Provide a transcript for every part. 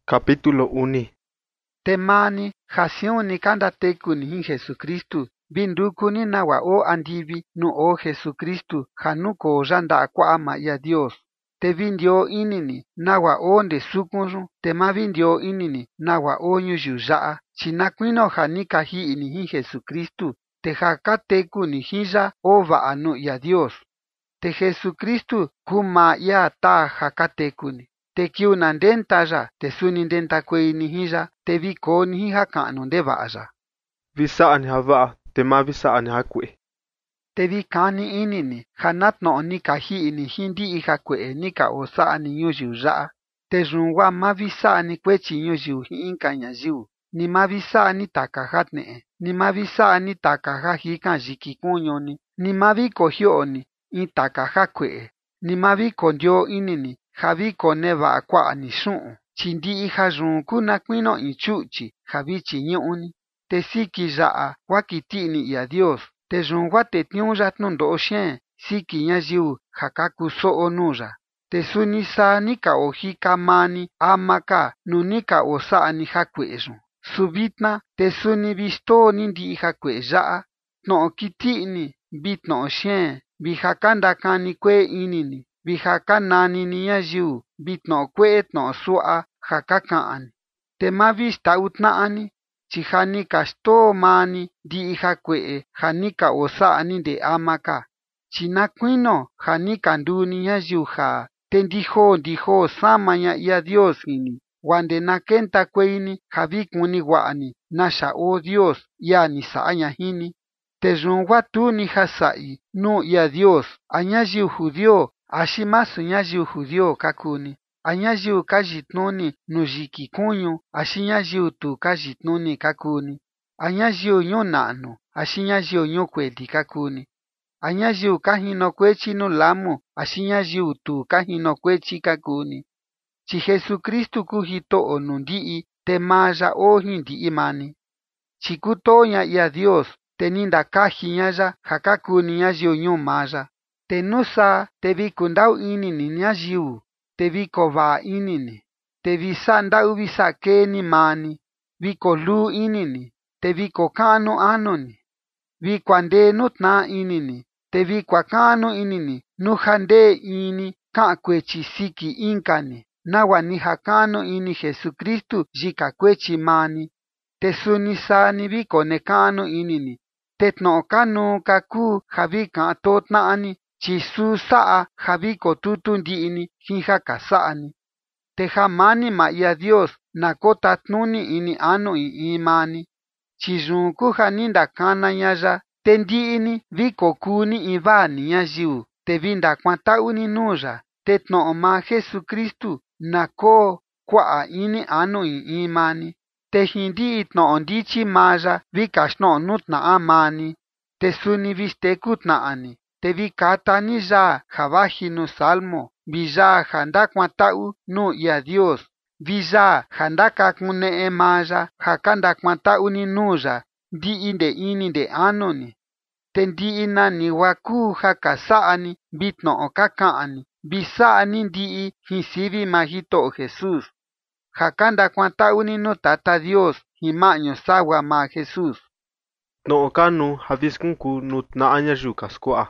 Capítulo 1. Te mani jasiuni kanda tekuni jin Jesucristo, vindukuni nawa o andivi nu o Jesucristo januko yanda kuama ya Dios. Te vindio inini nawa o nde sukunyu, te ma vindio inini nawa o ñuyiu ya'a, chi nakuino ja ni ka ji'ini jin Jesucristo, te ja ka tekuni jin ya o va'a nu ya Dios. Te Jesucristo kuu maa ia taa ja ka tekuni. Te kiu na ndenta ya, te suni ndentakueini jin ya, te vi kooni jin jaka'nu ndeva'a ya. Vi sa'ani ja va'a, te ma vi sa'ani ja kue'e. Te vi kani inini ja natno'o ni ka ji'ini jin ndi'i jakue'e ni ka osa'ani ñuyiu ya'a. Te yun gua ma vi sa'ani kuechi ñuyiu jin inka ñayiu, ni ma vi sa'ani taka jatne'e, ni ma vi sa'ani taka ja jikan yiki kuñuni, ni ma vi kojio'oni in taka jakue'e, ni ma vi kondio inini ja vi koneva'a kua'ani xu'un, chi ndi'i ja yun kuu na kuino in chu'chi ja vi chiñu'uni. Te siki ya'a gua kiti'ni ia Dios, te yun gua tetniuu ya tnundo'o xeen siki ñayiu ja ka kuso'o nuu ya. Te suni saa ni ka ojika mani ama ka nu ni ka osa'ani jakue'e yun. Su vitna te suni vi stoo ni ndi'i jakue'e ya'a. Tno'o kiti'ni vi tno'o xeen, vi ja ka ndakani kue'e inini, vi ja ka nanini ñayiu, vi tno'o kue'e tno'o su'a ja ka ka'ani. Te ma vi sta'u tna'ani, chi ja ni ka stoo mani ndi'i jakue'e ja ni ka osa'ani nde ama ka, chi na kuino ja ni ka nduni ñayiu jaa, te ndijoo sama ña ia Dios jini, guande na kenta kueini ja vi kuni gua'ani naxa o Dios ia ni sa'a ña jini. Te yun gua tu ni ja sa'i nuu ia Dios a ñayiu judío axi masu ñayiu judío ka kuni, a ñayiu ka yitnuni nu yiki kuñu axi ñayiu tu ka yitnuni ka kuni, a ñayiu ñuu na'nu axi ñayiu ñuu kueli ka kuni, a ñayiu ka jinokuechi nuu lamu axi ñayiu tu ka jinokuechi ka kuni. Chi Jesucristo kuu jito'o nuu ndi'i, te maa ya o jin ndi'i mani. Chi kutoo ña ia Dios, te ni ndakaji ña ya ja ka kuni ñayiu ñuu maa ya. Te nusaa te vi kunda'u inini ñayiu, te vi koo va'a inini, te vi sa'a nda'u vi sa'a keeni mani, vi koo luu inini, te vi koo ka'nu anuni, vi kuandee nutna'a inini, te vi kuaka'nu inini nuu ja ndee ini ka'an kuechi siki inkani, nagua ni jaka'nu ini Jesucristo yika kuechi mani. Te suni saa ni vi koneka'nu inini, te tno'o kanuu ka kuu ja vi ka'an too tna'ani, chi suu sa'a ja vi kotutu ndi'ini jin ja ka sa'ani. Te jamani maa ia Dios na kotatnuni ini anu iin mani, chi yun kuu ja ni ndakana ña ya, te ndi'ini vi kokuni invaa-ni ñayiu, te vi ndakuanta'uni nuu ya, te tno'o maa Jesucristo na koo kua'a ini anu iin mani. Te jin ndi'i tno'o ndichi maa ya vi kaxtno'o nuu tna'a mani, te suni vi xteku tna'ani, te vi kata-ni yaa ja vaji nuu Salmo, vi yaa ja ndakuanta'u nuu ia Dios, vi yaa ja ndakakune'e maa ya ja ka ndakuanta'uni nuu ya ndi'i nde ini nde anuni. Te ndi'i nani gua kuu ja ka sa'ani vi tno'o ka ka'ani, vi sa'ani ndi'i jin sivi maa Jito'o Jesús, ja ka ndakuanta'uni nuu Tata Dios jin ma'ñu sagua maa Jesús. Tno'o kanu ja vi skunku nu tna'a ñayiu ka skua'a.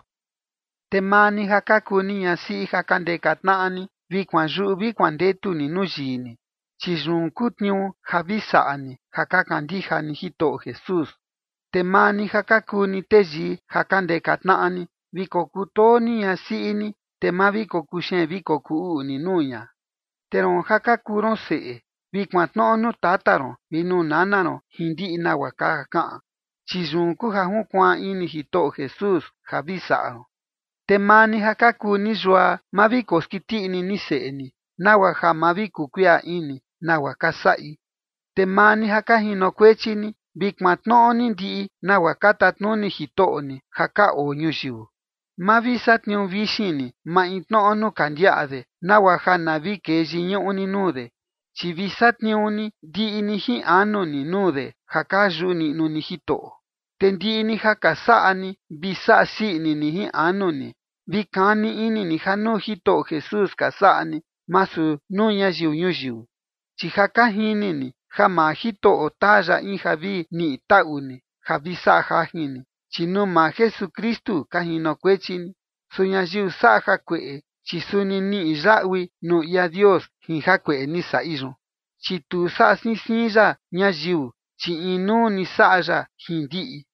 Te mani ja ka kuni ñasi'i ja ka ndeka tna'ani, vi kuanyu'u vi kuandetuni nuu yini, chi yun kuu tniuu ja vi sa'ani ja ka kandijani Jito'o Jesús. Te mani ja ka kuni teyii ja ka ndeka tna'ani, vi kokutoo-ni ñasi'ini, te ma vi kokuxeen vi koku'u-ni nuu ña. Te ron ja ka kuu ron se'e, vi kuantno'o nuu tata ron vi nuu nana ron jin ndi'i nagua ka ka'an, chi yun kuu ja junkuaan ini Jito'o Jesús ja vi sa'a ron. Te mani ja ka kuni yua, ma vi koskiti'ni ni se'eni, nagua ja ma vi kukui'a ini nagua ka sa'i. Te mani ja ka jinokuechi-ni, vi kuantno'o-ni ndi'i nagua ka tatnuni Jito'o-ni ja ka oo ñuyiu. Ma vi satniuu vixin-ni maintno'o nuu kandia'ade, nagua ja na vi kee yiñu'u-ni nuu de, chi vi satniuu-ni ndi'i-ni jin anu-ni nuu de ja ka yu'u ni'nu-ni Jito'o. Te ndi'i-ni ja ka sa'a-ni vi sa'a si'ni-ni jin anu-ni, vi kani ini-ni ja nuu Jito'o Jesús ka sa'a-ni, masu nuu ñayiu ñuyiu. Chi ja ka jini ni ja maa Jito'o taa ya in ja vi ni'i ta'u ni ja vi sa'a jajin ni, chi nuu maa Jesukristu ka jinokuechi ni. Su ñayiu sa'a jakue'e, chi suni ni'i ya'vi nuu ia Dios jin jakue'e ni sa'i yun. Chi tu sa'a siin siin ya ñayiu, chi inuu ni sa'a ya jin ndi'i.